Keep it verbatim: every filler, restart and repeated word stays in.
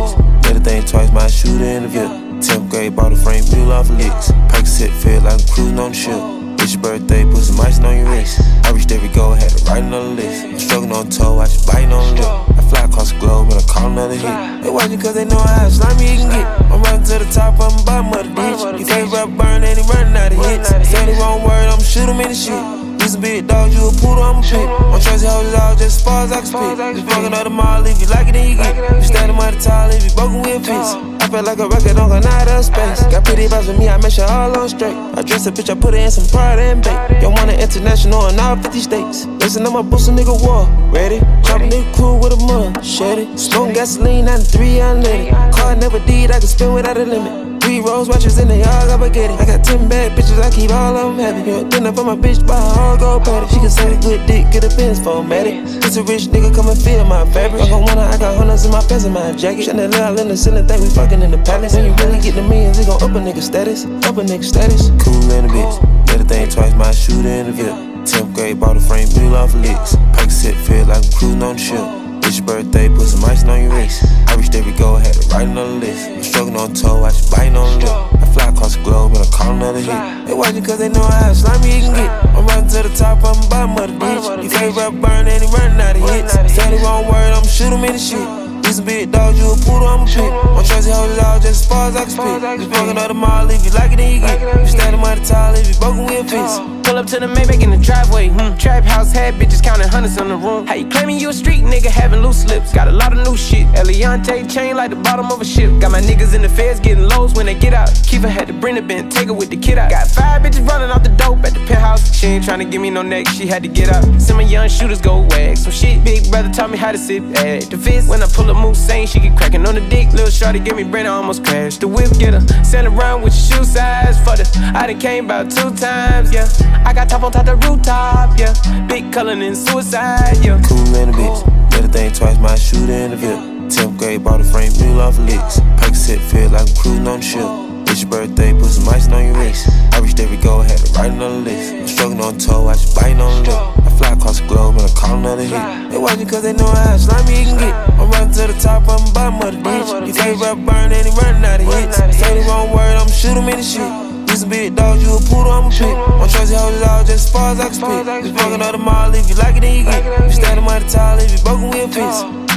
bitch. Better think twice, might shoot her in the Ville. tenth grade, bought a frame, mule off of licks. Percocet feel like I'm cruising on the ship. It's your birthday, put some ice on your wrist. I reached every goal, had to write another list. I'm struggling on toe, I just biting on the lip. I fly across the globe and I call another hit. They watching cause they know how slimy you can get. I'm running to the top, I'm bottom of the ditch. Your favorite rapper burn and he running out of hits. Say the wrong word, I'ma shoot him in the shit. You some big dog, you a poodle, I'm a pit. I'm trying to hold it all just as far as I can spit. Just fucking up the mall, if you like it, then you get. You standing money tall, if you broken, we'll fix. I feel like a record, don't go out of space. Got pretty vibes with me, I make sure all on straight. I dress a bitch, I put her in some pride and bait. Don't want it international in all fifty states. Listen, I'm a boost, a nigga war. Ready? Chop a nigga crew with a mud. Shady. Smoke gasoline, ninety-three, unleaded. Car never did, I can spin without a limit. Three rose watches in the yard, I get it. I got ten bad bitches, I keep all of them happy. You dinner for my bitch, buy her all gold patty. She can say a good dick, get a Benz formatted. It's a rich nigga, come and feel my fabric. I gon' wanna, I got hundreds in my pants and my jacket. Chandelier in the ceiling, think we fucking in the palace. When you really get the millions, it gon' up a nigga status. Up a nigga status. Cool in a bitch. Better think twice, might shoot her in the Ville. tenth grade, bought a frame, mule off of licks. Percocet feel like I'm cruising on the ship. It's your birthday, put some ice on your wrist. I reached every goal, had to write another list. I'm struggling on toe, I just biting on the lip. I fly across the globe and I call another hit. They watching cause they know how slimy you can get. I'm running to the top, I'm bottom of the ditch. Your favorite rapper burn and he running out of hits. Say the wrong word, I'ma shoot him in the shit. You some big dog, you a poodle, I'm a pit. I'm trying to hold it all just as far as I can spit. Just fucking up the mall, if you like it, then you get. You standing money tall, if you broken, we'll fix. Pull up to the Maybach in the driveway. Hmm. Trap house had bitches counting hundreds on the room. How you claiming you a street nigga having loose lips? Got a lot of new shit. Eliante chain like the bottom of a ship. Got my niggas in the feds getting lows when they get out. Kiefer had to bring the bin, take her with the kid out. Got five bitches running off the dope at the penthouse. She ain't tryna give me no neck, she had to get out. Some of young shooters go wag some shit. Big brother taught me how to sit at the fist. When I pull up moose saying she get cracking on the dick. Lil' shorty give me brain, I almost crashed. The whip get her, send around with your shoe size. For the, I done came about two times, yeah. I got top on top the rooftop, yeah. Big color and suicide, yeah. Cool in a bitch. Better think twice, might shoot her in the Ville. tenth grade, bought a frame, mule off of licks. Percocet feel like I'm cruising on the ship. It's your birthday, put some ice on your wrist. I reached every goal, had to write another list. I'm struggling on toe, I just biting on the lip. I fly across the globe and I call another hit. They watching cause they know how slimy you can get. I'm running to the top, I'm bottom of the ditch. Your favorite rapper burn and he running out of hits. Say the wrong word, I'ma shoot him in the shit. You some big dog, you a poodle, I'm a pit. I'm trying to hold it all just as far as I can spit. Just fucking up the mall, if you like it, then you get. You standing money tall, if you broken, we'll fix.